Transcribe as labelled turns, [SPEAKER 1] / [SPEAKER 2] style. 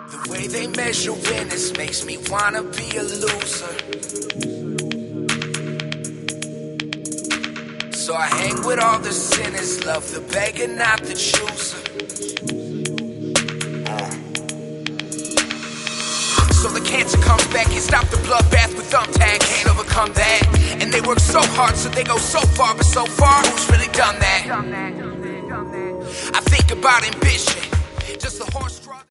[SPEAKER 1] The way they measure winners makes me wanna be a loser. So I hang with all the sinners, love the beggar, not the chooser. So the cancer comes back, can't stop the bloodbath with thumbtack, can't overcome that. And they work so hard, so they go so far, but so far, who's really done that? I think about ambition, just a horse drawn.